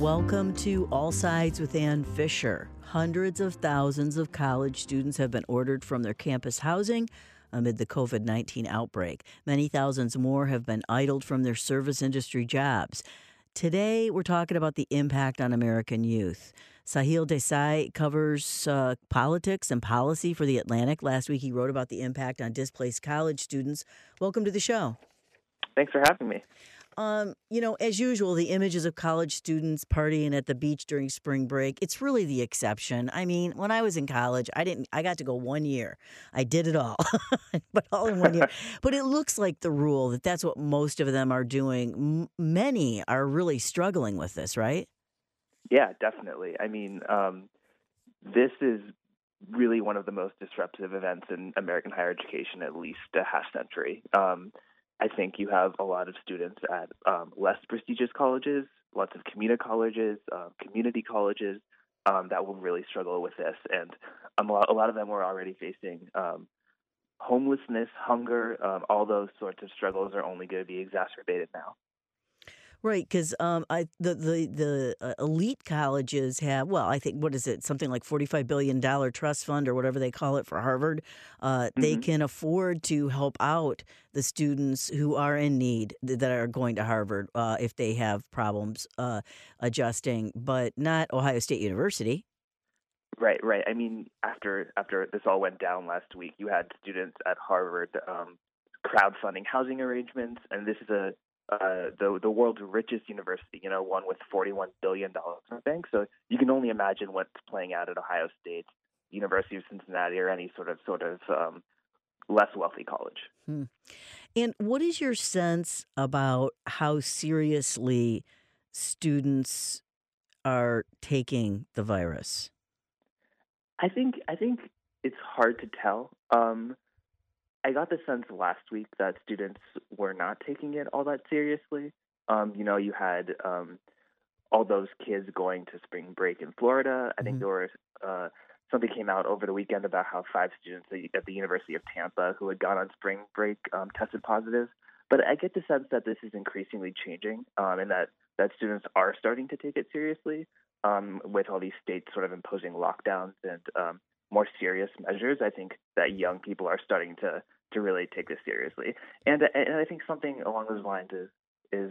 Welcome to All Sides with Ann Fisher. Hundreds of thousands of college students have been ordered from their campus housing amid the COVID-19 outbreak. Many thousands more have been idled from their service industry jobs. Today, we're talking about the impact on American youth. Sahil Desai covers politics and policy for The Atlantic. Last week, he wrote about the impact on displaced college students. Welcome to the show. Thanks for having me. As usual, the images of college students partying at the beach during spring break, it's really the exception. I mean, when I was in college, I got to go 1 year. I did it all, but all in 1 year. But it looks like the rule that's what most of them are doing. Many are really struggling with this, right? Yeah, definitely. I mean, this is really one of the most disruptive events in American higher education, at least a half century. I think you have a lot of students at less prestigious colleges, lots of community colleges that will really struggle with this. And a lot of them were already facing homelessness, hunger. All those sorts of struggles are only going to be exacerbated now. Right, because the elite colleges have, well, I think, what is it, something like $45 billion trust fund or whatever they call it for Harvard. They can afford to help out the students who are in need that are going to Harvard if they have problems adjusting, but not Ohio State University. Right. I mean, after this all went down last week, you had students at Harvard crowdfunding housing arrangements, and this is the world's richest university, one with $41 billion in the bank. So you can only imagine what's playing out at Ohio State, University of Cincinnati, or any sort of less wealthy college. And what is your sense about how seriously students are taking the virus? I think it's hard to tell. I got the sense last week that students were not taking it all that seriously. You had all those kids going to spring break in Florida. I think there were something came out over the weekend about how 5 students at the University of Tampa who had gone on spring break tested positive. But I get the sense that this is increasingly changing, and that students are starting to take it seriously with all these states sort of imposing lockdowns and more serious measures. I think that young people are starting to really take this seriously, and I think something along those lines is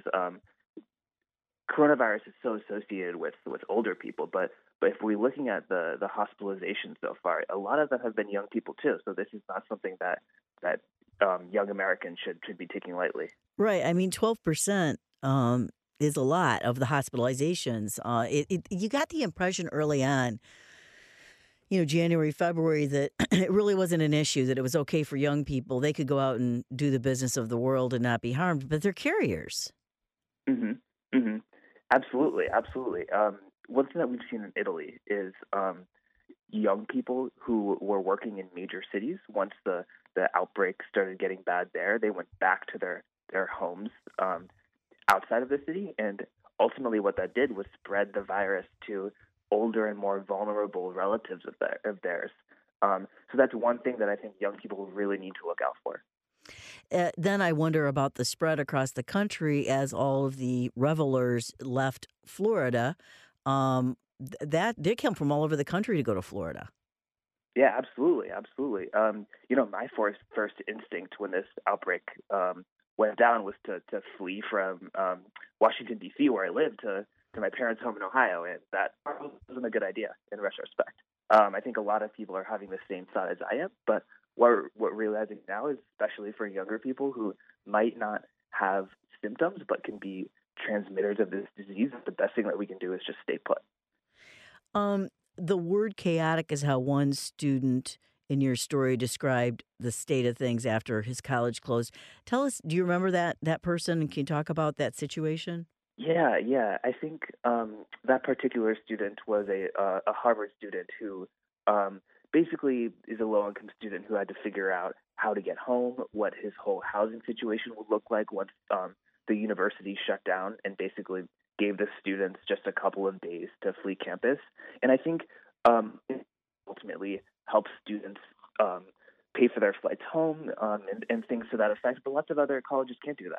coronavirus is so associated with older people, but if we're looking at the hospitalizations so far, a lot of them have been young people too. So this is not something that young Americans should be taking lightly. Right. I mean, 12%. Is a lot of the hospitalizations. You got the impression early on, January, February, that it really wasn't an issue, that it was okay for young people. They could go out and do the business of the world and not be harmed, but they're carriers. Absolutely. One thing that we've seen in Italy is young people who were working in major cities. Once the outbreak started getting bad there, they went back to their homes outside of the city, and ultimately what that did was spread the virus to older and more vulnerable relatives of theirs. So that's one thing that I think young people really need to look out for. Then I wonder about the spread across the country as all of the revelers left Florida. That they come from all over the country to go to Florida. Yeah, absolutely. My first instinct when this outbreak went down was to flee from Washington, D.C., where I lived, to my parents' home in Ohio, and that probably wasn't a good idea in retrospect. I think a lot of people are having the same thought as I am, but what we're realizing now is, especially for younger people who might not have symptoms but can be transmitters of this disease, the best thing that we can do is just stay put. The word chaotic is how one student in your story described the state of things after his college closed. Tell us, do you remember that person? And can you talk about that situation? Yeah. I think that particular student was a Harvard student who basically is a low-income student who had to figure out how to get home, what his whole housing situation would look like once the university shut down, and basically gave the students just a couple of days to flee campus. And I think it ultimately helps students pay for their flights home and things to that effect. But lots of other colleges can't do that.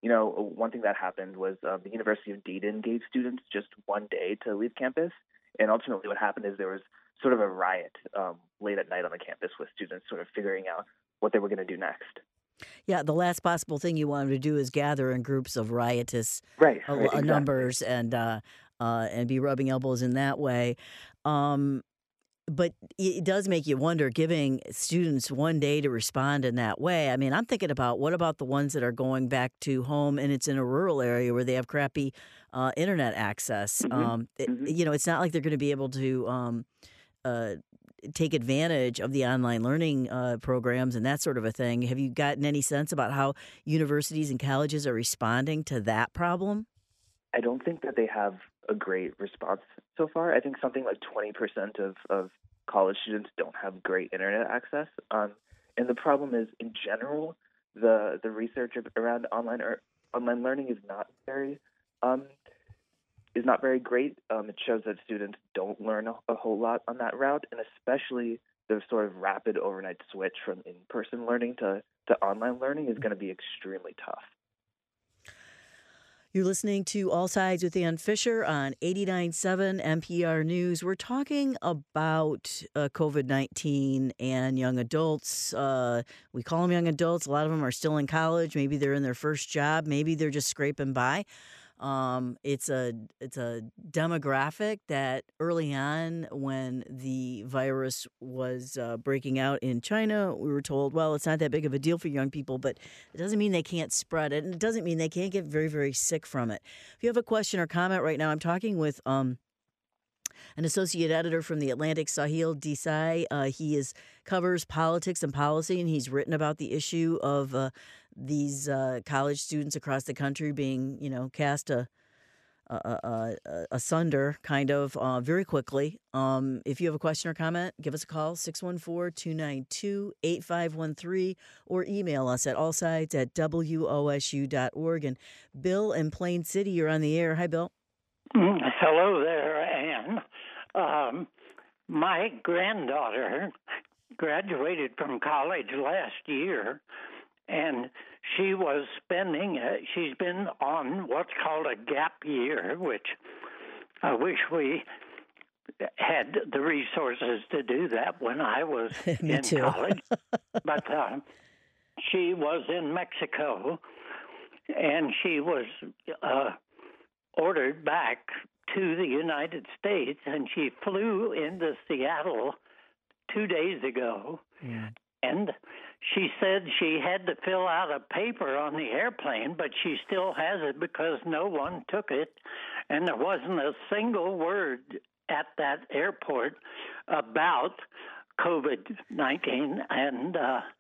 one thing that happened was the University of Dayton gave students just one day to leave campus. And ultimately what happened is there was sort of a riot late at night on the campus with students sort of figuring out what they were going to do next. Yeah, the last possible thing you want them to do is gather in groups of riotous Right, exactly. numbers and be rubbing elbows in that way. Um, but it does make you wonder, giving students one day to respond in that way. I mean, I'm thinking about what about the ones that are going back to home and it's in a rural area where they have crappy internet access. It's not like they're going to be able to uh, take advantage of the online learning programs and that sort of a thing. Have you gotten any sense about how universities and colleges are responding to that problem? I don't think that they have a great response so far. I think something like 20% of college students don't have great internet access. And the problem is, in general, the research around online learning is not very great. It shows that students don't learn a whole lot on that route, and especially the sort of rapid overnight switch from in-person learning to online learning is going to be extremely tough. You're listening to All Sides with Ann Fisher on 89.7 NPR News. We're talking about COVID-19 and young adults. We call them young adults. A lot of them are still in college. Maybe they're in their first job. Maybe they're just scraping by. It's a demographic that early on, when the virus was breaking out in China, we were told, well, it's not that big of a deal for young people, but it doesn't mean they can't spread it, and it doesn't mean they can't get very, very sick from it. If you have a question or comment right now, I'm talking with an associate editor from The Atlantic, Sahil Desai. He covers politics and policy, and he's written about the issue of these college students across the country being, cast asunder kind of very quickly. If you have a question or comment, give us a call, 614-292-8513, or email us at allsides@wosu.org. And Bill in Plain City, you're on the air. Hi, Bill. Hello there, Ann. My granddaughter graduated from college last year, and she's been on what's called a gap year, which I wish we had the resources to do that when I was in college. But she was in Mexico, and she was ordered back to the United States, and she flew into Seattle 2 days ago. Yeah. And she said she had to fill out a paper on the airplane, but she still has it because no one took it. And there wasn't a single word at that airport about COVID-19. And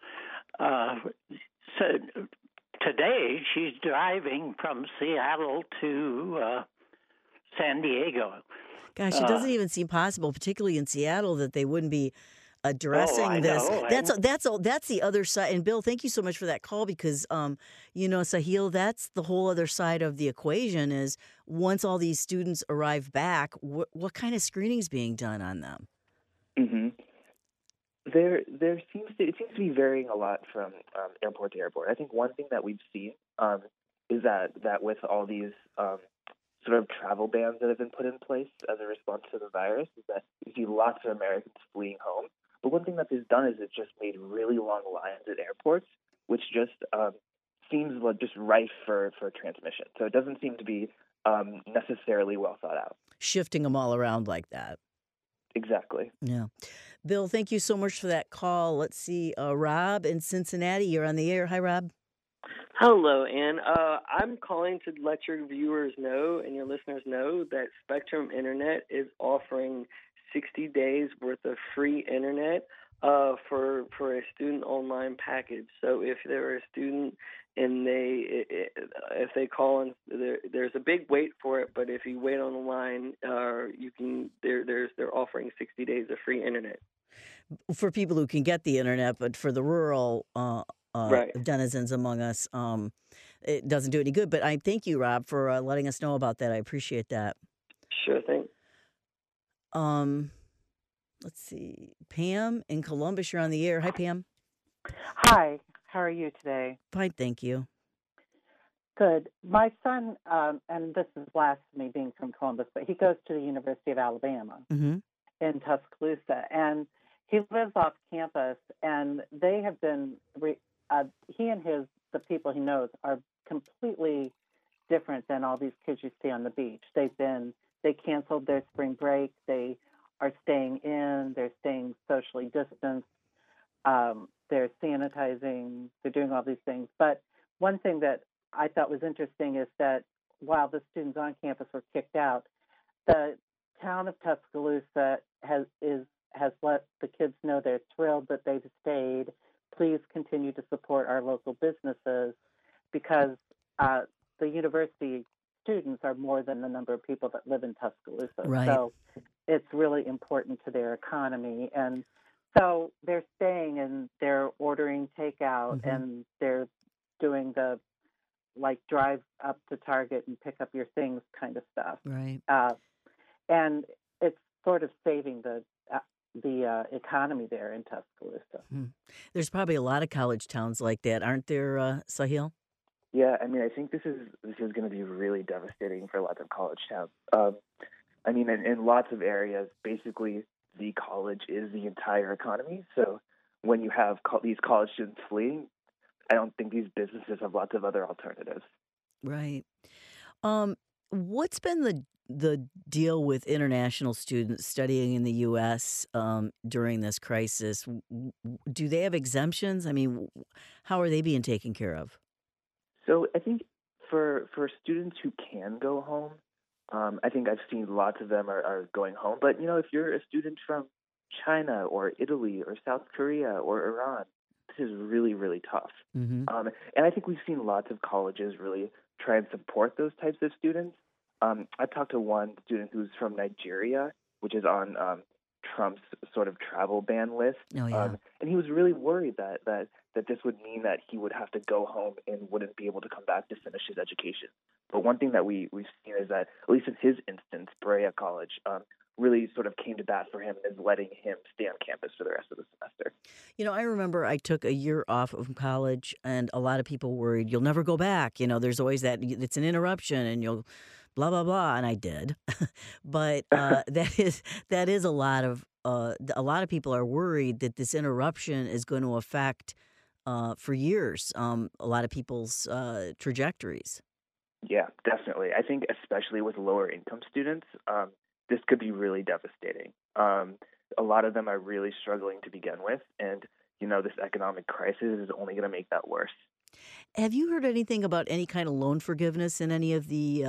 so today she's driving from Seattle to San Diego. Gosh, it doesn't even seem possible, particularly in Seattle, that they wouldn't be addressing this. That's the other side. And Bill, thank you so much for that call, because Sahil, that's the whole other side of the equation. Is once all these students arrive back, what kind of screening is being done on them? Mm-hmm. It seems to be varying a lot from airport to airport. I think one thing that we've seen is that with all these sort of travel bans that have been put in place as a response to the virus, is that you see lots of Americans fleeing home. But one thing that this has done is it's just made really long lines at airports, which just seems like just rife for transmission. So it doesn't seem to be necessarily well thought out. Shifting them all around like that. Exactly. Yeah. Bill, thank you so much for that call. Let's see. Rob in Cincinnati, you're on the air. Hi, Rob. Hello, Ann. I'm calling to let your viewers know and your listeners know that Spectrum Internet is offering 60 days worth of free internet for a student online package. So if they're a student and if they call in, there's a big wait for it. But if you wait on the line, they're offering 60 days of free internet for people who can get the internet, but for the rural right. denizens among us, it doesn't do any good. But I thank you, Rob, for letting us know about that. I appreciate that. Sure thing. Let's see. Pam in Columbus, you're on the air. Hi, Pam. Hi. How are you today? Fine, thank you. Good. My son, and this is blasphemy being from Columbus, but he goes to the University of Alabama Mm-hmm. in Tuscaloosa, and he lives off campus, and they have been, he and the people he knows are completely different than all these kids you see on the beach. They canceled their spring break. They are staying in. They're staying socially distanced. They're sanitizing. They're doing all these things. But one thing that I thought was interesting is that while the students on campus were kicked out, the town of Tuscaloosa has let the kids know they're thrilled that they've stayed. Please continue to support our local businesses, because the university students are more than the number of people that live in Tuscaloosa. Right. So it's really important to their economy. And so they're staying and they're ordering takeout, Mm-hmm. and they're doing the drive up to Target and pick up your things kind of stuff. Right. And it's sort of saving the economy there in Tuscaloosa. Hmm. There's probably a lot of college towns like that, aren't there, Sahil? Yeah, I mean, I think this is going to be really devastating for lots of college towns. I mean, in lots of areas, basically the college is the entire economy. So when you have these college students fleeing, I don't think these businesses have lots of other alternatives. Right. What's been the deal with international students studying in the U.S. During this crisis? Do they have exemptions? I mean, how are they being taken care of? So I think for students who can go home, I think I've seen lots of them are going home. But, if you're a student from China or Italy or South Korea or Iran, this is really, really tough. Mm-hmm. And I think we've seen lots of colleges really try and support those types of students. I talked to one student who's from Nigeria, which is on Trump's sort of travel ban list. Oh, yeah. And he was really worried that this would mean that he would have to go home and wouldn't be able to come back to finish his education. But one thing that we've seen is that, at least in his instance, Berea College really sort of came to bat for him and is letting him stay on campus for the rest of the semester. I remember I took a year off of college, and a lot of people worried, you'll never go back. There's always that, it's an interruption, and you'll blah, blah, blah. And I did. But that is a lot of people are worried that this interruption is going to affect for years a lot of people's trajectories. Yeah, definitely. I think especially with lower income students, this could be really devastating. A lot of them are really struggling to begin with, and this economic crisis is only going to make that worse. Have you heard anything about any kind of loan forgiveness in any of the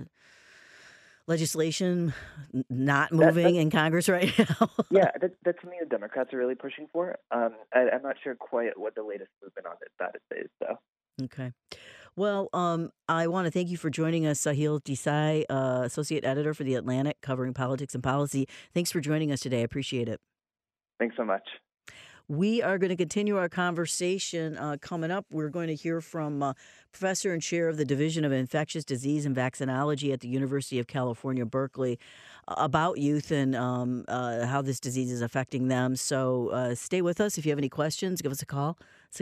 legislation not moving in Congress right now? Yeah, that's something the Democrats are really pushing for. I'm not sure quite what the latest movement on that is, though. Okay. Well, I want to thank you for joining us, Sahil Desai, Associate Editor for The Atlantic, covering politics and policy. Thanks for joining us today. I appreciate it. Thanks so much. We are going to continue our conversation coming up. We're going to hear from Professor and Chair of the Division of Infectious Disease and Vaccinology at the University of California, Berkeley, about youth and how this disease is affecting them. So stay with us. If you have any questions, give us a call,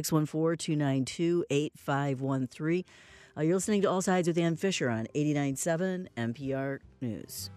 614-292-8513. You're listening to All Sides with Ann Fisher on 89.7 NPR News.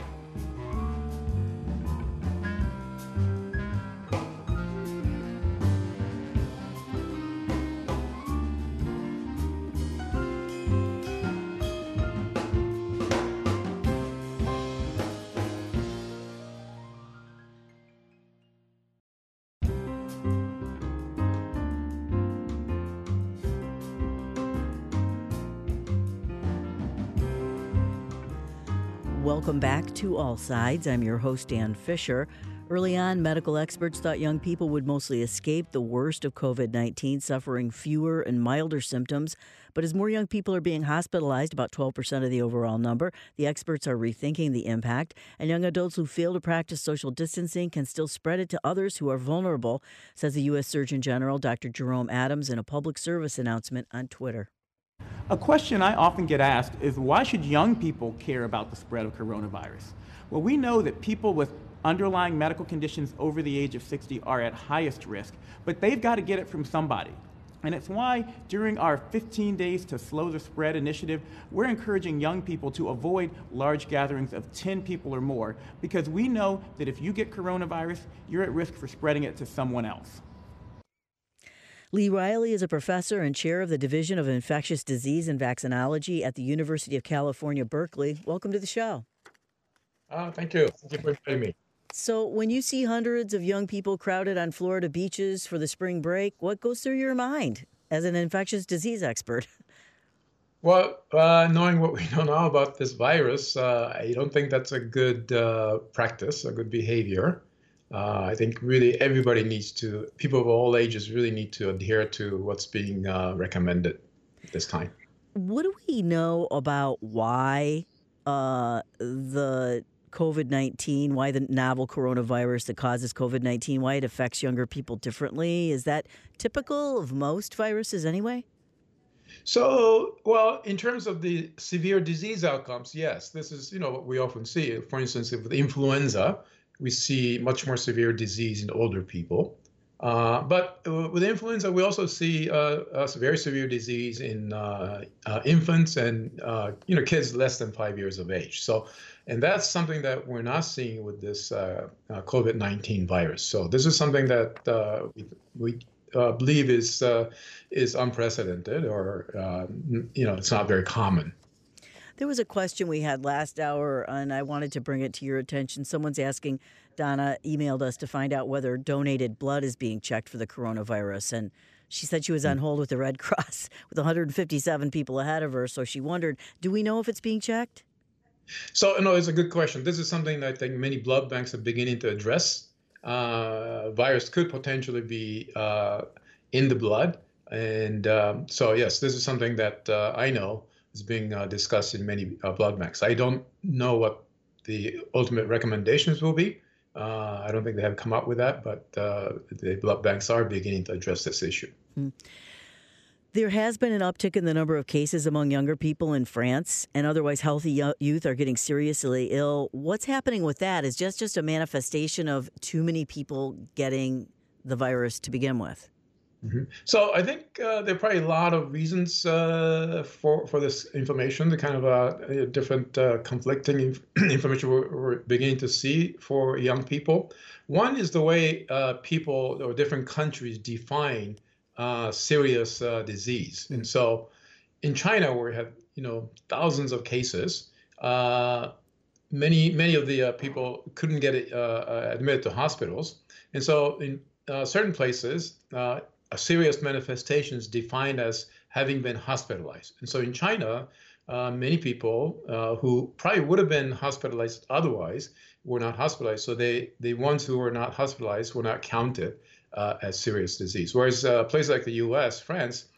Welcome back to All Sides. I'm your host, Ann Fisher. Early on, medical experts thought young people would mostly escape the worst of COVID-19, suffering fewer and milder symptoms. But as more young people are being hospitalized, about 12% of the overall number, the experts are rethinking the impact. And young adults who fail to practice social distancing can still spread it to others who are vulnerable, says the U.S. Surgeon General, Dr. Jerome Adams, in a public service announcement on Twitter. A question I often get asked is, why should young people care about the spread of coronavirus? Well, we know that people with underlying medical conditions over the age of 60 are at highest risk, but they've got to get it from somebody. And it's why during our 15 Days to Slow the Spread initiative, we're encouraging young people to avoid large gatherings of 10 people or more, because we know that if you get coronavirus, you're at risk for spreading it to someone else. Lee Riley is a professor and chair of the Division of Infectious Disease and Vaccinology at the University of California, Berkeley. Welcome to the show. Thank you. Thank you for inviting me. So when you see hundreds of young people crowded on Florida beaches for the spring break, what goes through your mind as an infectious disease expert? Well, knowing what we know now about this virus, I don't think that's a good practice, a good behavior. I think really everybody people of all ages really need to adhere to what's being recommended at this time. What do we know about why the COVID-19, why the novel coronavirus that causes COVID-19, why it affects younger people differently? Is that typical of most viruses anyway? So, well, in terms of the severe disease outcomes, yes, this is, what we often see. For instance, with influenza, we see much more severe disease in older people. But with influenza, we also see very severe disease in infants and kids less than 5 years of age. And that's something that we're not seeing with this COVID-19 virus. So this is something that we believe is unprecedented, or it's not very common. There was a question we had last hour, and I wanted to bring it to your attention. Someone's asking, Donna emailed us to find out whether donated blood is being checked for the coronavirus. And she said she was on hold with the Red Cross with 157 people ahead of her. So she wondered, do we know if it's being checked? So, no, it's a good question. This is something that I think many blood banks are beginning to address. Virus could potentially be in the blood. And so, yes, this is something that I know is being discussed in many blood banks. I don't know what the ultimate recommendations will be. I don't think they have come up with that, but the blood banks are beginning to address this issue. There has been an uptick in the number of cases among younger people in France, and otherwise healthy youth are getting seriously ill. What's happening with that? Is just a manifestation of too many people getting the virus to begin with? Mm-hmm. So I think there are probably a lot of reasons for this information, the kind of different conflicting information we're beginning to see for young people. One is the way people or different countries define serious disease. And so in China, where we have thousands of cases, many of the people couldn't get admitted to hospitals. And so in certain places, a serious manifestation is defined as having been hospitalized. And so in China, many people who probably would have been hospitalized otherwise were not hospitalized. So the ones who were not hospitalized were not counted as serious disease. Whereas places like the U.S., France,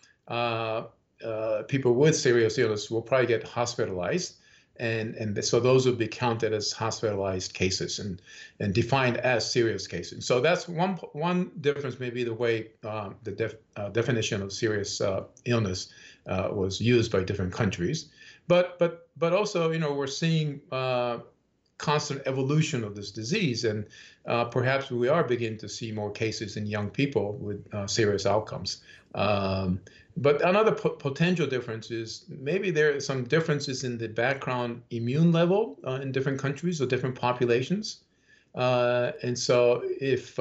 people with serious illness will probably get hospitalized. And so those would be counted as hospitalized cases and defined as serious cases. So that's one difference, maybe the way the definition of serious illness was used by different countries. But also, we're seeing constant evolution of this disease, and perhaps we are beginning to see more cases in young people with serious outcomes. But another potential difference is maybe there are some differences in the background immune level in different countries or different populations. And so if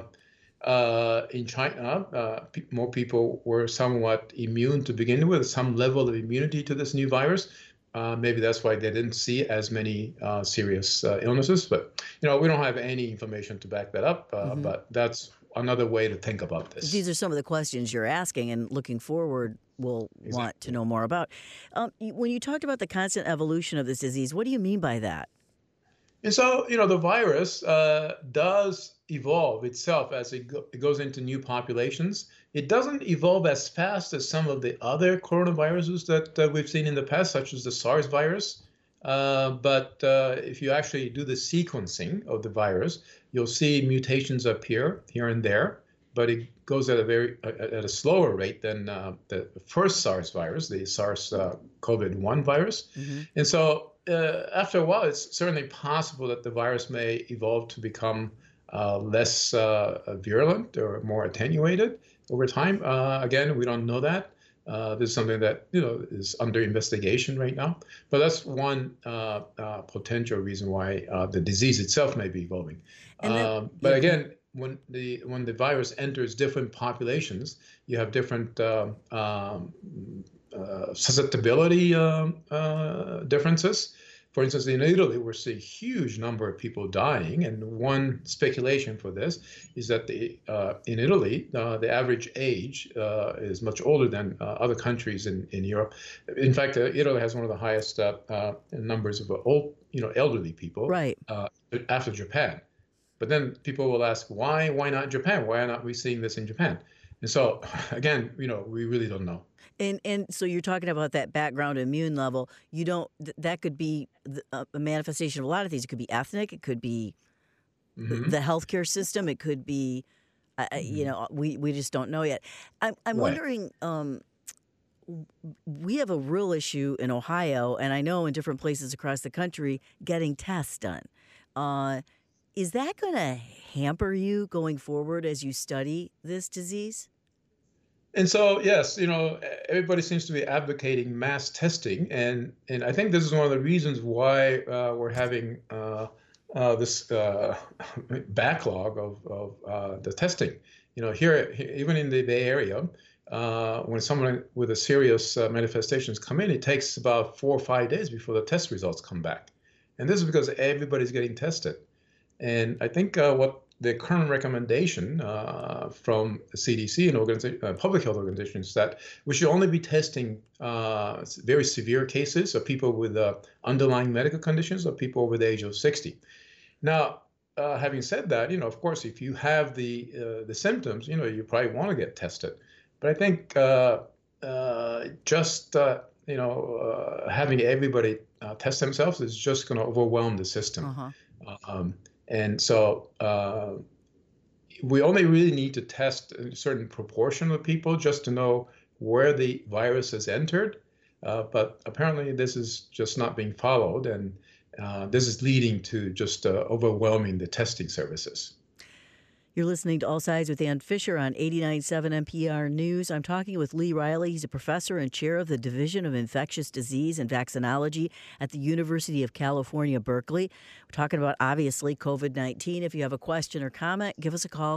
in China, more people were somewhat immune to begin with, some level of immunity to this new virus, maybe that's why they didn't see as many serious illnesses. But, we don't have any information to back that up. But that's another way to think about this. These are some of the questions you're asking, and looking forward, we'll want to know more about. When you talked about the constant evolution of this disease, what do you mean by that? And so, the virus does evolve itself as it goes into new populations. It doesn't evolve as fast as some of the other coronaviruses that we've seen in the past, such as the SARS virus. But if you actually do the sequencing of the virus, you'll see mutations appear here and there, but it goes at a slower rate than the first SARS virus, the SARS-CoV-1 virus. And so after a while, it's certainly possible that the virus may evolve to become less virulent or more attenuated over time. Again, we don't know that. This is something that is under investigation right now. But that's one potential reason why the disease itself may be evolving. But again, when the virus enters different populations, you have different susceptibility differences. For instance, in Italy, we're seeing a huge number of people dying, and one speculation for this is that in Italy, the average age is much older than other countries in Europe. In fact, Italy has one of the highest numbers of elderly people, right, after Japan. But then people will ask, why not Japan? Why are not we seeing this in Japan? And so, again, we really don't know. And so you're talking about that background immune level. You don't. That could be a manifestation of a lot of things. It could be ethnic. It could be the healthcare system. It could be, we just don't know yet. I'm Right. wondering. We have a real issue in Ohio, and I know in different places across the country, getting tests done. Is that going to hamper you going forward as you study this disease? And so, yes, everybody seems to be advocating mass testing, and I think this is one of the reasons why we're having this backlog of the testing. Here, even in the Bay Area, when someone with a serious manifestations come in, it takes about 4 or 5 days before the test results come back, and this is because everybody's getting tested. And I think what the current recommendation from the CDC and public health organizations that we should only be testing very severe cases of people with underlying medical conditions or people over the age of 60. Now, having said that, of course, if you have the symptoms, you probably want to get tested. But I think having everybody test themselves is just going to overwhelm the system. And so we only really need to test a certain proportion of people just to know where the virus has entered. But apparently this is just not being followed. And this is leading to just overwhelming the testing services. You're listening to All Sides with Ann Fisher on 89.7 NPR News. I'm talking with Lee Riley. He's a professor and chair of the Division of Infectious Disease and Vaccinology at the University of California, Berkeley. We're talking about, obviously, COVID-19. If you have a question or comment, give us a call,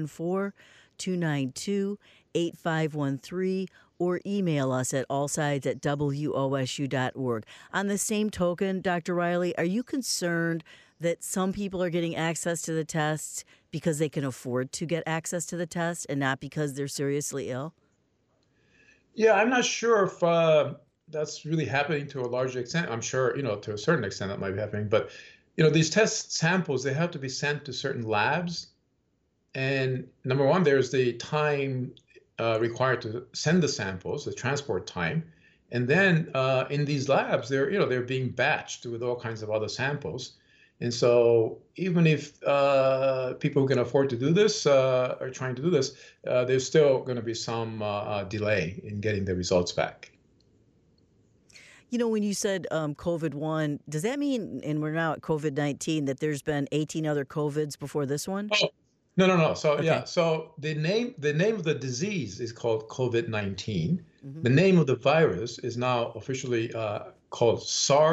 614-292-8513, or email us at allsides@wosu.org. On the same token, Dr. Riley, are you concerned that some people are getting access to the tests because they can afford to get access to the test and not because they're seriously ill? Yeah, I'm not sure if that's really happening to a large extent. I'm sure, to a certain extent that might be happening. But, these test samples, they have to be sent to certain labs. And number one, there's the time required to send the samples, the transport time. And then in these labs, they're being batched with all kinds of other samples. And so even if people who can afford to do this are trying to do this, there's still going to be some delay in getting the results back. When you said COVID-1, does that mean, and we're now at COVID-19, that there's been 18 other COVIDs before this one? Oh, no. So, okay. Yeah. So the name of the disease is called COVID-19. Mm-hmm. The name of the virus is now officially called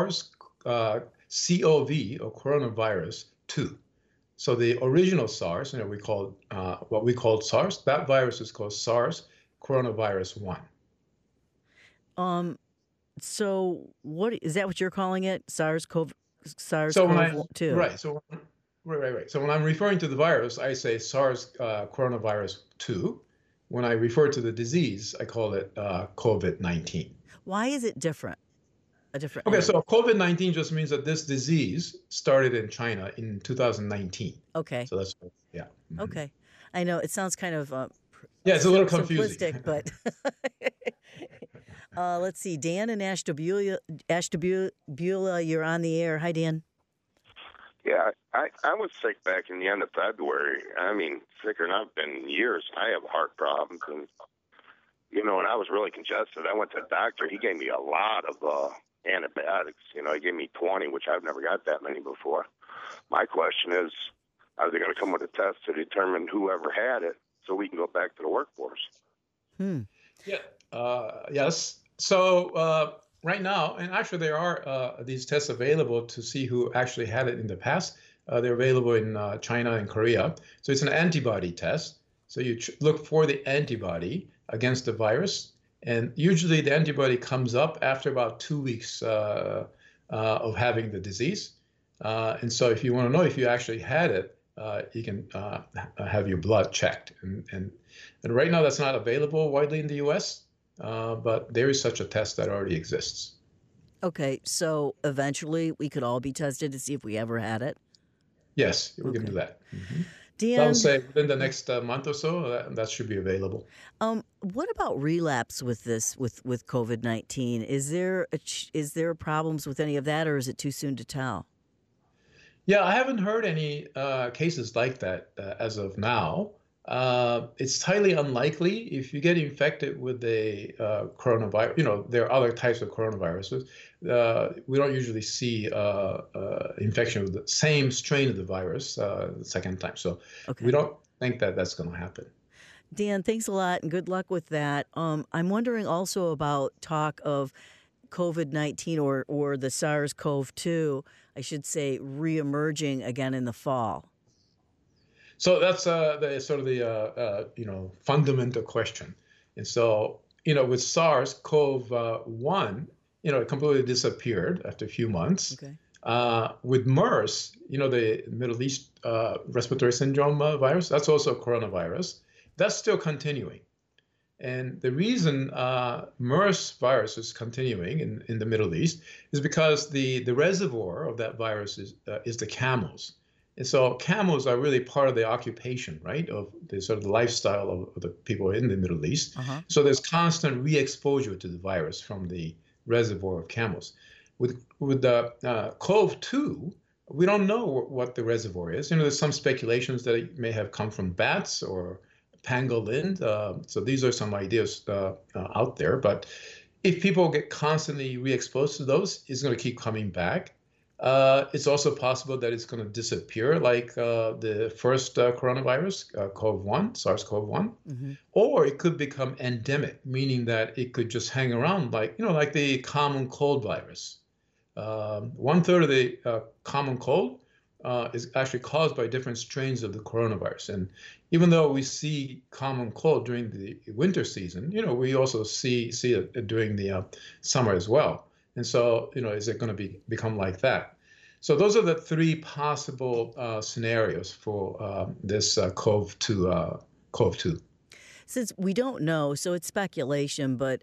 SARS-CoV, or coronavirus 2. So the original SARS, we called what we called SARS. That virus is called SARS coronavirus 1. So what is that? What you're calling it? SARS-CoV-2? Right. So right. So when I'm referring to the virus, I say SARS coronavirus 2. When I refer to the disease, I call it COVID-19. Why is it different? Okay, so COVID-19 just means that this disease started in China in 2019. Okay. So that's, yeah. Mm-hmm. Okay. I know it sounds kind of it's a little confusing. Simplistic, but let's see. Dan in Ashtabula, you're on the air. Hi, Dan. Yeah, I was sick back in the end of February. I mean, sicker than I've been in years. I have heart problems, and when I was really congested, I went to the doctor. He gave me a lot of antibiotics. He gave me 20, which I've never got that many before. My question is, Are they going to come with a test to determine whoever had it so we can go back to the workforce? Yeah. Yes. So right now, and actually there are these tests available to see who actually had it in the past. They're available in China and Korea. So it's an antibody test. So you look for the antibody against the virus. And usually the antibody comes up after about 2 weeks of having the disease. And so if you want to know if you actually had it, you can have your blood checked. And right now that's not available widely in the U.S., but there is such a test that already exists. Okay, so eventually we could all be tested to see if we ever had it? Yes, we can do that. Dan, I would say within the next month or so, that should be available. what about relapse with this, with COVID-19? Is there problems with any of that, or is it too soon to tell? Yeah, I haven't heard any cases like that as of now. It's highly unlikely if you get infected with a coronavirus. There are other types of coronaviruses. We don't usually see infection with the same strain of the virus the second time. So we don't think that that's going to happen. Dan, thanks a lot and good luck with that. I'm wondering also about talk of COVID-19 or the SARS-CoV-2, I should say, reemerging again in the fall. So that's the sort of the fundamental question. And so with SARS-CoV-1, it completely disappeared after a few months. With MERS, the Middle East respiratory syndrome virus, that's also a coronavirus. That's still continuing. And the reason MERS virus is continuing in the Middle East is because the reservoir of that virus is the camels. And so camels are really part of the occupation, right, of the sort of the lifestyle of the people in the Middle East. So there's constant re-exposure to the virus from the reservoir of camels. With the CoV-2, we don't know what the reservoir is. There's some speculations that it may have come from bats or pangolin. So these are some ideas out there. But if people get constantly re-exposed to those, it's going to keep coming back. It's also possible that it's going to disappear like the first coronavirus, CoV-1, SARS-CoV-1, or it could become endemic, meaning that it could just hang around like the common cold virus. 1/3 of the common cold is actually caused by different strains of the coronavirus. And even though we see common cold during the winter season, we also see it during the summer as well. And so, is it going to become like that? So those are the three possible scenarios for this CoV-2. Since we don't know, so it's speculation, but,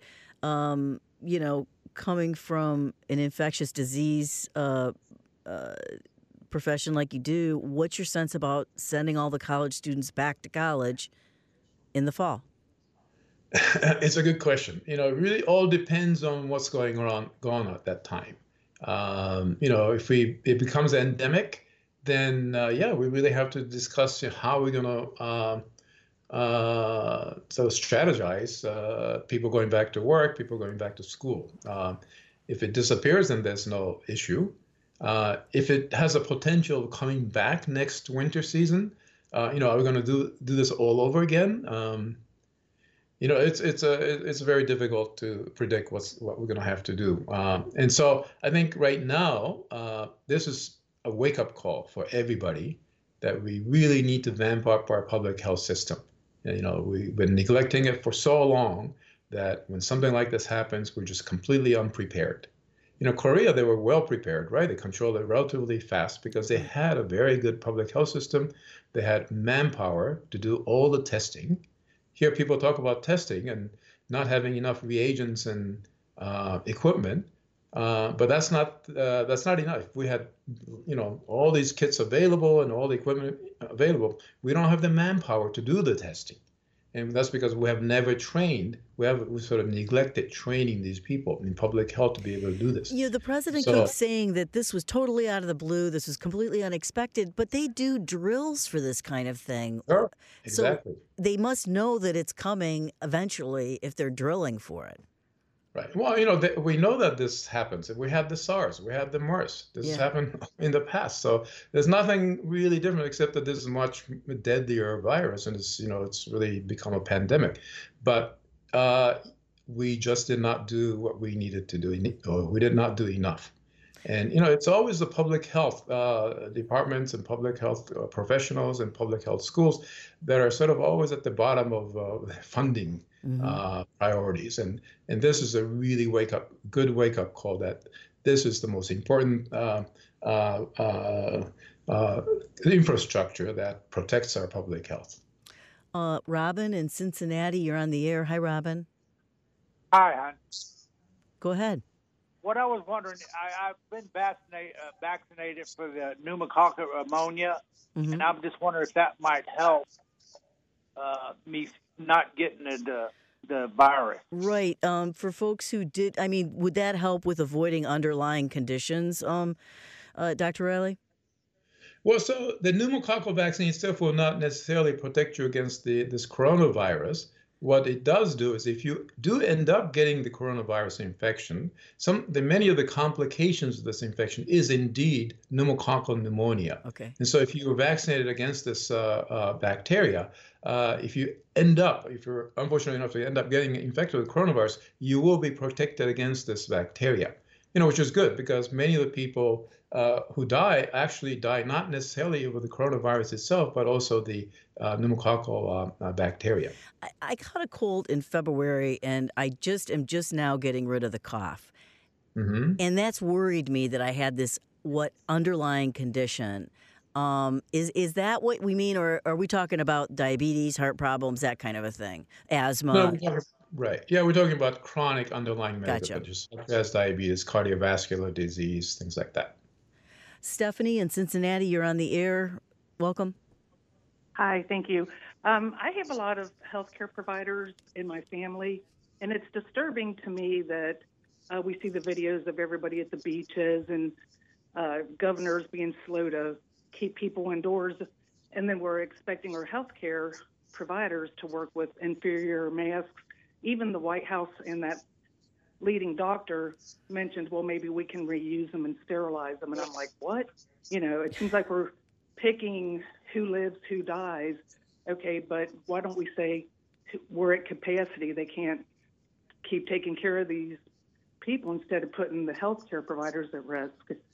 coming from an infectious disease profession like you do, what's your sense about sending all the college students back to college in the fall? It's a good question. It really all depends on what's going on at that time. If it becomes endemic, then we really have to discuss how we're going to strategize people going back to work, people going back to school. If it disappears, then there's no issue. If it has a potential of coming back next winter season, are we going to do this all over again? It's very difficult to predict what we're going to have to do. And so I think right now, this is a wake-up call for everybody that we really need to vamp up our public health system. We've been neglecting it for so long that when something like this happens, we're just completely unprepared. Korea, they were well prepared, right? They controlled it relatively fast because they had a very good public health system. They had manpower to do all the testing. Here, people talk about testing and not having enough reagents and equipment, but that's not enough. If we had, all these kits available and all the equipment available, we don't have the manpower to do the testing, and that's because we have never trained. We sort of neglected training these people in public health to be able to do this. The president keeps saying that this was totally out of the blue. This was completely unexpected, but they do drills for this kind of thing. Sure, exactly. So they must know that it's coming eventually if they're drilling for it. Right. Well, we know that this happens. We had the SARS, we had the MERS. This has Yeah. happened in the past. So there's nothing really different except that this is a much deadlier virus, and it's really become a pandemic. But we just did not do what we needed to do, or we did not do enough. And it's always the public health departments and public health professionals and public health schools that are sort of always at the bottom of funding priorities. And this is a really good wake up call that this is the most important infrastructure that protects our public health. Robin in Cincinnati, you're on the air. Hi, Robin. Hi, hon. Go ahead. What I was wondering, I've been vaccinated for the pneumococcal pneumonia, and I'm just wondering if that might help me not getting the virus. Right. For folks who did, would that help with avoiding underlying conditions, Dr. Riley? Well, so the pneumococcal vaccine itself will not necessarily protect you against this coronavirus. What it does do is if you do end up getting the coronavirus infection, many of the complications of this infection is indeed pneumococcal pneumonia. Okay. And so if you were vaccinated against this bacteria, if you're unfortunate enough to end up getting infected with coronavirus, you will be protected against this bacteria, which is good because many of the people who die actually die not necessarily with the coronavirus itself, but also the pneumococcal bacteria. I caught a cold in February, and I am just now getting rid of the cough. And that's worried me that I had this underlying condition. Is that what we mean, or are we talking about diabetes, heart problems, that kind of a thing, asthma? No, right. Yeah, we're talking about chronic underlying medical Gotcha. conditions, such as diabetes, cardiovascular disease, things like that. Stephanie in Cincinnati, you're on the air. Welcome. Hi, thank you. I have a lot of healthcare providers in my family, and it's disturbing to me that we see the videos of everybody at the beaches and governors being slow to keep people indoors, and then we're expecting our healthcare providers to work with inferior masks. Even the White House and that leading doctor mentioned, well, maybe we can reuse them and sterilize them. And I'm like, what? It seems like we're picking who lives, who dies. Okay, but why don't we say we're at capacity? They can't keep taking care of these people instead of putting the healthcare providers at risk.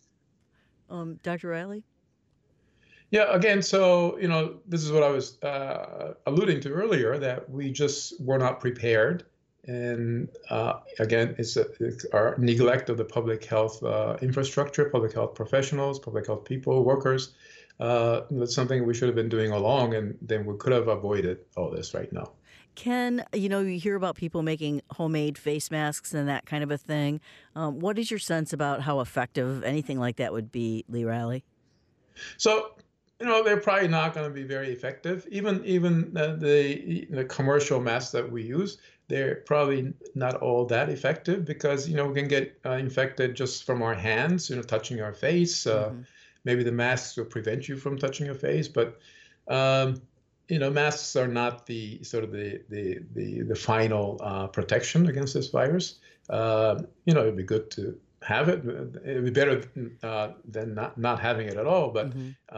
Dr. Riley? Yeah, again, so, this is what I was alluding to earlier, that we just were not prepared. And again, it's our neglect of the public health infrastructure, public health professionals, public health people, workers. That's something we should have been doing along, and then we could have avoided all this right now. Ken, you hear about people making homemade face masks and that kind of a thing. What is your sense about how effective anything like that would be, Lee Riley? So, they're probably not going to be very effective. Even the commercial masks that we use, they're probably not all that effective because, we can get infected just from our hands, touching our face. Maybe the masks will prevent you from touching your face, but masks are not the sort of the final protection against this virus. It'd be good to have it. It'd be better than not having it at all. But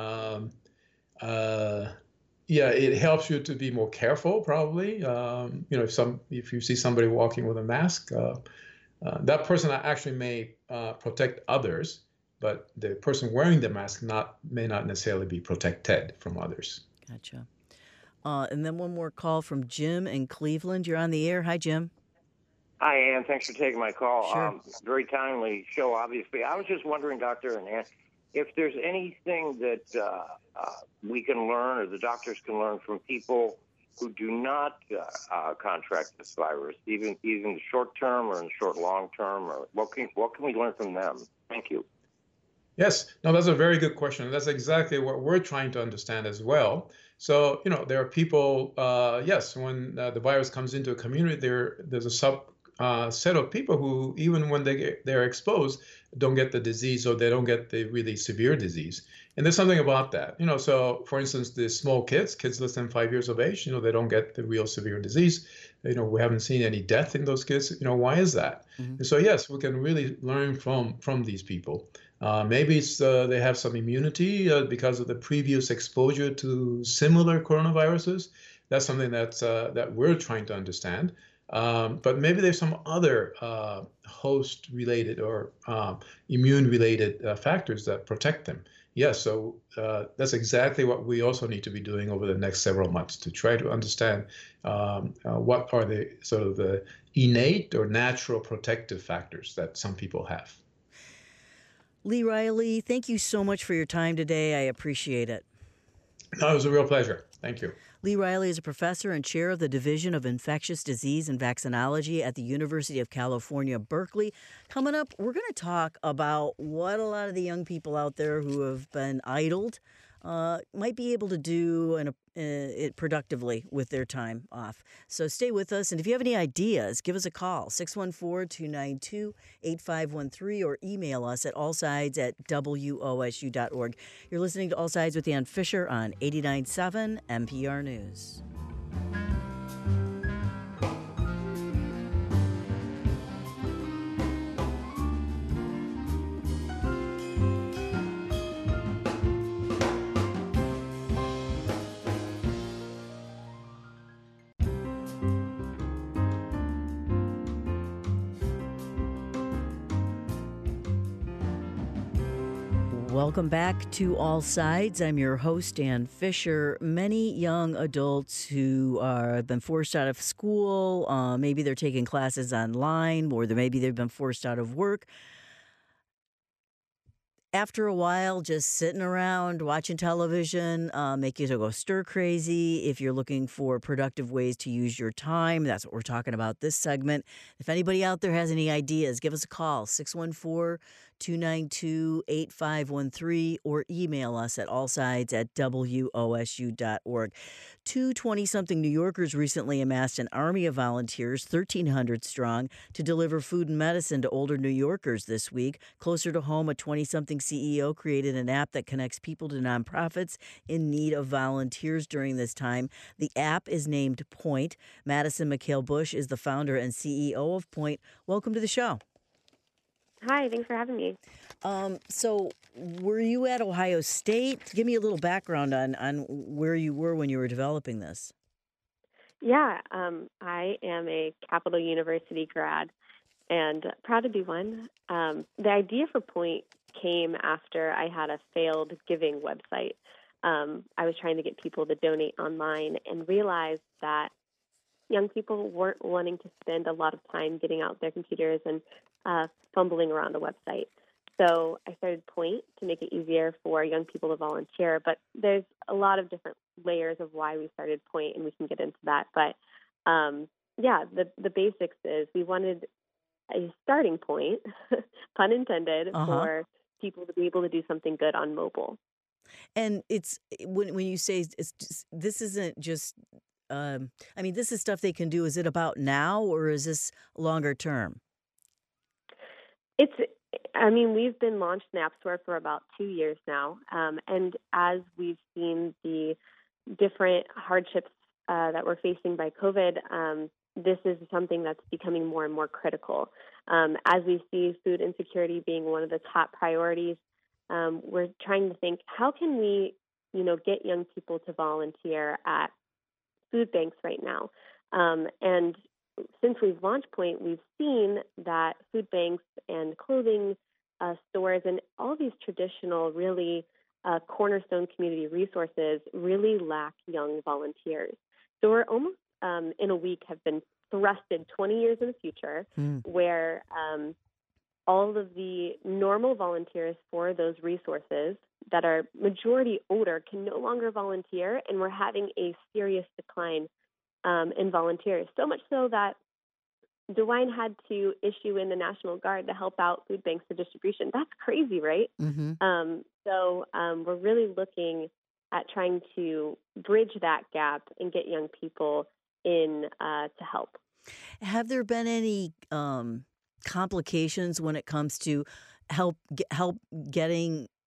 it helps you to be more careful, probably. If you see somebody walking with a mask, that person actually may protect others, but the person wearing the mask may not necessarily be protected from others. Gotcha. And then one more call from Jim in Cleveland. You're on the air. Hi, Jim. Hi, Ann. Thanks for taking my call. Sure. Very timely show, obviously. I was just wondering, Doctor and Ann, if there's anything that we can learn or the doctors can learn from people who do not contract this virus, even in the short term or in the short long term, or what can we learn from them? Thank you. Yes, no, that's a very good question. That's exactly what we're trying to understand as well. So, there are people, yes, when the virus comes into a community, there's a set of people who, even when they're exposed, don't get the disease or they don't get the really severe disease. And there's something about that, so for instance, the small kids less than 5 years of age, they don't get the real severe disease. We haven't seen any death in those kids. Why is that? Mm-hmm. And so, yes, we can really learn from these people. Maybe it's they have some immunity because of the previous exposure to similar coronaviruses. That's something that we're trying to understand. But maybe there's some other host-related or immune-related factors that protect them. Yes, so that's exactly what we also need to be doing over the next several months to try to understand what are the sort of the innate or natural protective factors that some people have. Lee Riley, thank you so much for your time today. I appreciate it. No, it was a real pleasure. Thank you. Lee Riley is a professor and chair of the Division of Infectious Disease and Vaccinology at the University of California, Berkeley. Coming up, we're going to talk about what a lot of the young people out there who have been idled might be able to do it productively with their time off. So stay with us. And if you have any ideas, give us a call, 614-292-8513, or email us at allsides@wosu.org. You're listening to All Sides with Ann Fisher on 89.7 NPR News. Welcome back to All Sides. I'm your host, Ann Fisher. Many young adults who have been forced out of school, maybe they're taking classes online, or maybe they've been forced out of work. After a while, just sitting around watching television make you go stir crazy. If you're looking for productive ways to use your time, that's what we're talking about this segment. If anybody out there has any ideas, give us a call, 614-292-8513, or email us at allsides@wosu.org. Two 20-something New Yorkers recently amassed an army of volunteers, 1,300 strong, to deliver food and medicine to older New Yorkers this week. Closer to home, a 20-something CEO created an app that connects people to nonprofits in need of volunteers during this time. The app is named Point. Madison McHale Bush is the founder and CEO of Point. Welcome to the show. Hi, thanks for having me. So were you at Ohio State? Give me a little background on where you were when you were developing this. Yeah, I am a Capital University grad and proud to be one. The idea for Point came after I had a failed giving website. I was trying to get people to donate online and realized that young people weren't wanting to spend a lot of time getting out their computers and fumbling around a website. So I started Point to make it easier for young people to volunteer. But there's a lot of different layers of why we started Point, and we can get into that. But the basics is we wanted a starting point, pun intended, for people to be able to do something good on mobile. And it's when you say this isn't just. This is stuff they can do. Is it about now, or is this longer term? We've been launched in the App Store for about 2 years now. And as we've seen the different hardships that we're facing by COVID, this is something that's becoming more and more critical. As we see food insecurity being one of the top priorities, we're trying to think, how can we, get young people to volunteer at food banks right now? And since we've launched Point, we've seen that food banks and clothing stores and all these traditional, really cornerstone community resources really lack young volunteers. So we're almost in a week have been thrusted 20 years in the future, where all of the normal volunteers for those resources that are majority older can no longer volunteer, and we're having a serious decline in volunteers. So much so that DeWine had to issue in the National Guard to help out food banks for distribution. That's crazy, right? Mm-hmm. So we're really looking at trying to bridge that gap and get young people in to help. Have there been any complications when it comes to help getting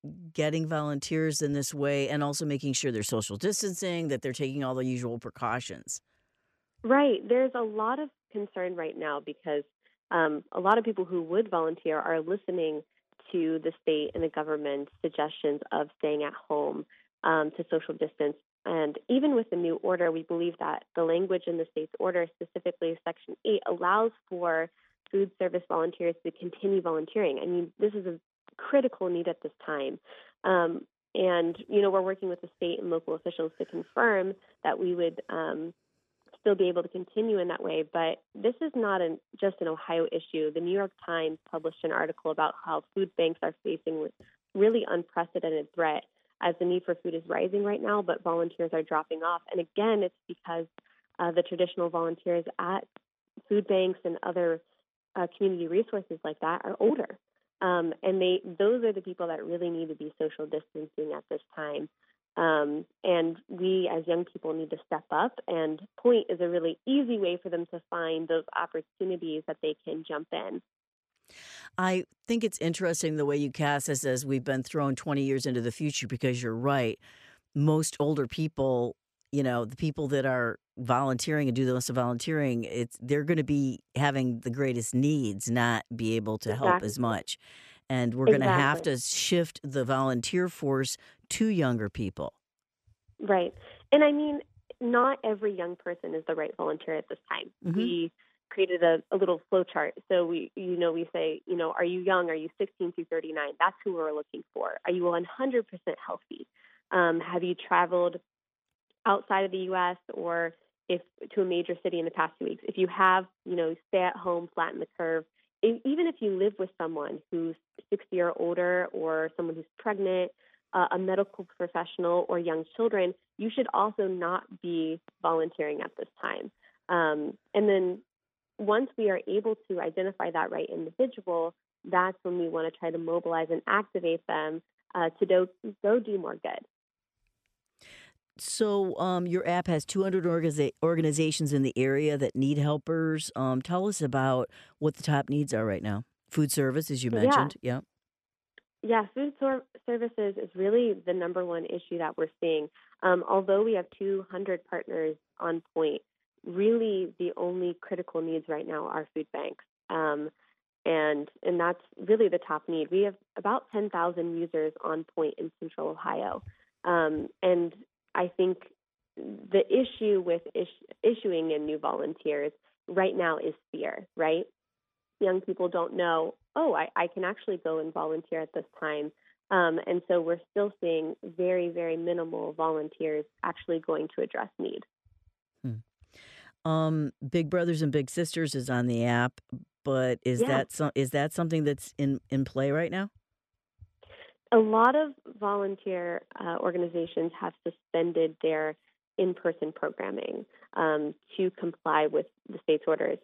getting volunteers in this way and also making sure they're social distancing, that they're taking all the usual precautions? Right. There's a lot of concern right now because a lot of people who would volunteer are listening to the state and the government's suggestions of staying at home to social distance. And even with the new order, we believe that the language in the state's order, specifically Section 8, allows for food service volunteers to continue volunteering. I mean, this is a critical need at this time. And, we're working with the state and local officials to confirm that we would still be able to continue in that way. But this is not just an Ohio issue. The New York Times published an article about how food banks are facing really unprecedented threat as the need for food is rising right now, but volunteers are dropping off. And again, it's because the traditional volunteers at food banks and other community resources like that are older. And those are the people that really need to be social distancing at this time. And we as young people need to step up, and Point is a really easy way for them to find those opportunities that they can jump in. I think it's interesting the way you cast this as we've been thrown 20 years into the future, because you're right. Most older people, the people that are volunteering and do the most of volunteering, they're going to be having the greatest needs, not be able to help as much. And we're going to have to shift the volunteer force to younger people. Right. And I mean, not every young person is the right volunteer at this time. Mm-hmm. We created a little flow chart. So we say, are you young? Are you 16 through 39? That's who we're looking for. Are you 100% healthy? Have you traveled outside of the U.S. or to a major city in the past 2 weeks? If you have, stay at home, flatten the curve. Even if you live with someone who's 60 or older, or someone who's pregnant, a medical professional, or young children, you should also not be volunteering at this time. And then once we are able to identify that right individual, that's when we want to try to mobilize and activate them to go do more good. So your app has 200 organizations in the area that need helpers. Tell us about what the top needs are right now. Food service, as you mentioned. Yeah. Yeah, food services is really the number one issue that we're seeing. Although we have 200 partners on Point, really the only critical needs right now are food banks. And that's really the top need. We have about 10,000 users on Point in Central Ohio. And I think the issue with issuing in new volunteers right now is fear, right? Young people don't know, I can actually go and volunteer at this time. And so we're still seeing very, very minimal volunteers actually going to address need. Big Brothers and Big Sisters is on the app, but is that something that's in play right now? A lot of volunteer organizations have suspended their in-person programming to comply with the state's orders.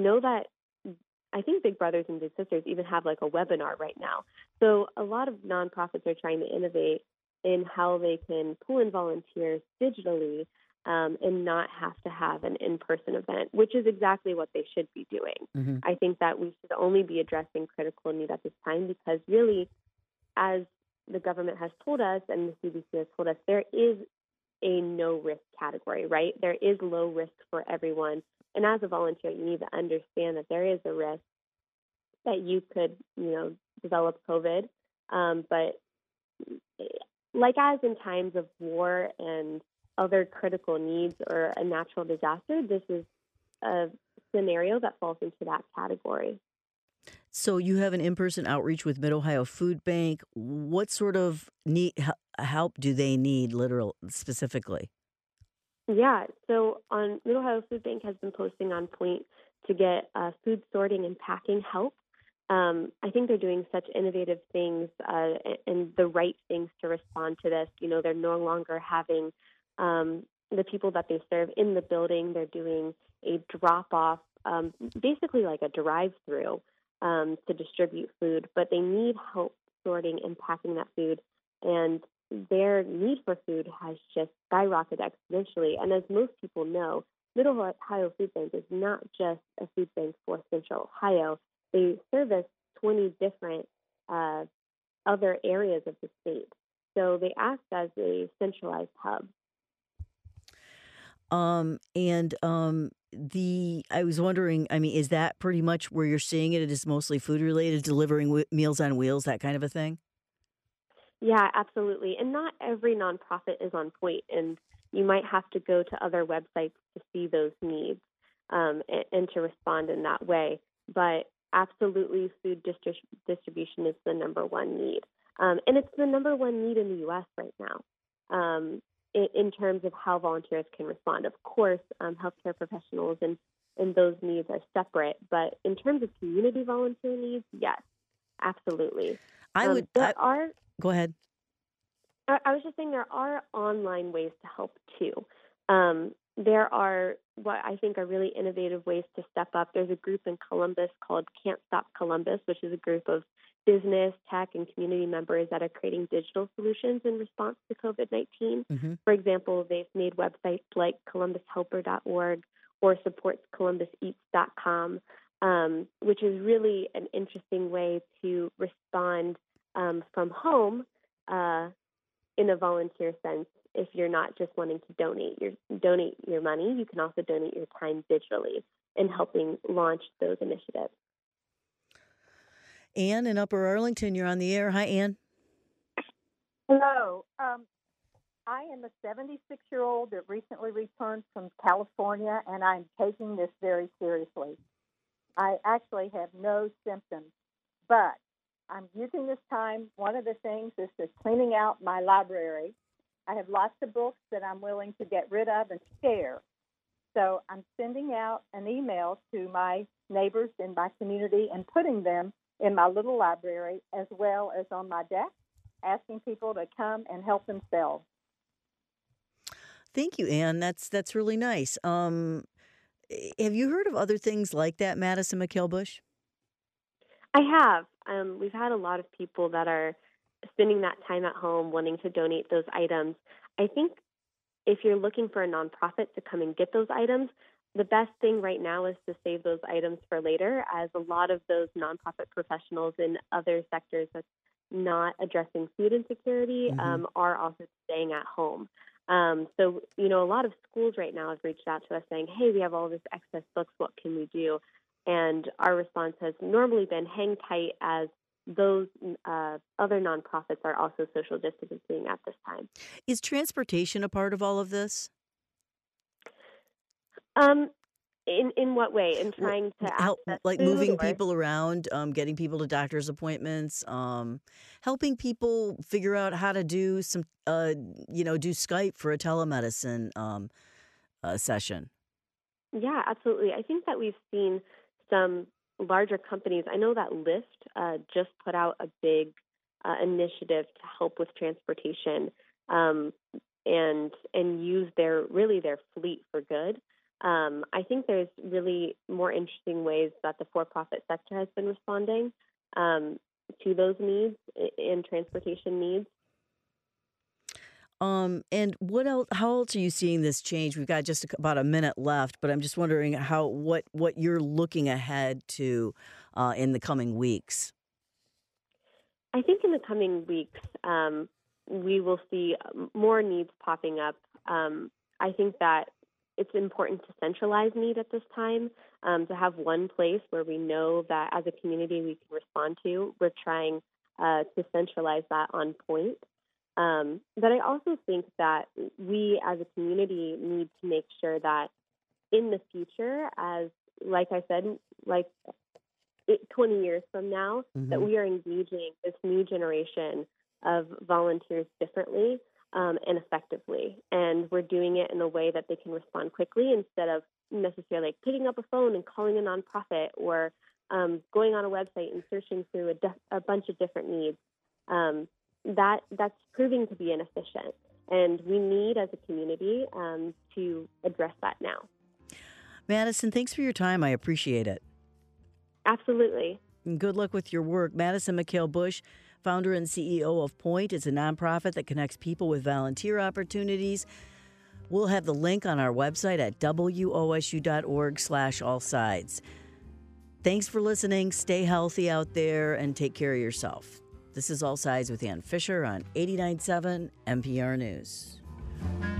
I think Big Brothers and Big Sisters even have like a webinar right now. So a lot of nonprofits are trying to innovate in how they can pull in volunteers digitally and not have to have an in-person event, which is exactly what they should be doing. Mm-hmm. I think that we should only be addressing critical need at this time because really, as the government has told us and the CDC has told us, there is a no-risk category, right? There is low risk for everyone. And as a volunteer, you need to understand that there is a risk that you could, develop COVID. But like as in times of war and other critical needs or a natural disaster, this is a scenario that falls into that category. So you have an in-person outreach with Mid-Ohio Food Bank. What sort of help do they need, specifically? Yeah, so Mid-Ohio Food Bank has been posting on Point to get food sorting and packing help. I think they're doing such innovative things and the right things to respond to this. They're no longer having the people that they serve in the building. They're doing a drop-off, basically like a drive-through to distribute food, but they need help sorting and packing that food. And their need for food has just skyrocketed exponentially. And as most people know, Mid-Ohio Food Bank is not just a food bank for Central Ohio. They service 20 different other areas of the state. So they act as a centralized hub. I was wondering, I mean, is that pretty much where you're seeing it? It is mostly food related, delivering Meals on Wheels, that kind of a thing? Yeah, absolutely. And not every nonprofit is on point, and you might have to go to other websites to see those needs and to respond in that way. But absolutely, food distribution is the number one need. And it's the number one need in the U.S. right now in terms of how volunteers can respond. Of course, healthcare professionals and those needs are separate. But in terms of community volunteer needs, yes, absolutely. Go ahead. I was just saying there are online ways to help, too. There are what I think are really innovative ways to step up. There's a group in Columbus called Can't Stop Columbus, which is a group of business, tech, and community members that are creating digital solutions in response to COVID-19. Mm-hmm. For example, they've made websites like columbushelper.org or supportscolumbuseats.com, which is really an interesting way to respond from home in a volunteer sense. If you're not just wanting to donate your money, you can also donate your time digitally in helping launch those initiatives. Ann in Upper Arlington, you're on the air. Hi, Ann. Hello. I am a 76-year-old that recently returned from California, and I'm taking this very seriously. I actually have no symptoms, but I'm using this time. One of the things is just cleaning out my library. I have lots of books that I'm willing to get rid of and share. So I'm sending out an email to my neighbors in my community and putting them in my little library as well as on my desk, asking people to come and help themselves. Thank you, Ann. That's really nice. Have you heard of other things like that, Madison McKelbush? I have. We've had a lot of people that are spending that time at home wanting to donate those items. I think if you're looking for a nonprofit to come and get those items, the best thing right now is to save those items for later, as a lot of those nonprofit professionals in other sectors that's not addressing food insecurity are also staying at home. So, a lot of schools right now have reached out to us saying, hey, we have all this excess books, what can we do? And our response has normally been hang tight, as those other nonprofits are also social distancing at this time. Is transportation a part of all of this? In what way? In trying to help, like food, moving or people around, getting people to doctor's appointments, helping people figure out how to do some, do Skype for a telemedicine session. Yeah, absolutely. I think that we've seen some larger companies. I know that Lyft just put out a big initiative to help with transportation and use their fleet for good. I think there's really more interesting ways that the for-profit sector has been responding to those needs and transportation needs. And what else? How else are you seeing this change? We've got just about a minute left, but I'm just wondering what you're looking ahead to in the coming weeks. I think in the coming weeks, we will see more needs popping up. I think that it's important to centralize need at this time, to have one place where we know that as a community we can respond to. We're trying to centralize that on point. But I also think that we as a community need to make sure that in the future, like I said, 20 years from now, that we are engaging this new generation of volunteers differently and effectively. And we're doing it in a way that they can respond quickly instead of necessarily picking up a phone and calling a nonprofit or going on a website and searching through a bunch of different needs. That's proving to be inefficient. And we need, as a community, to address that now. Madison, thanks for your time. I appreciate it. Absolutely. And good luck with your work. Madison McKelbush, founder and CEO of Point. It's a nonprofit that connects people with volunteer opportunities. We'll have the link on our website at wosu.org/allsides. Thanks for listening. Stay healthy out there and take care of yourself. This is All Sides with Ann Fisher on 89.7 NPR News.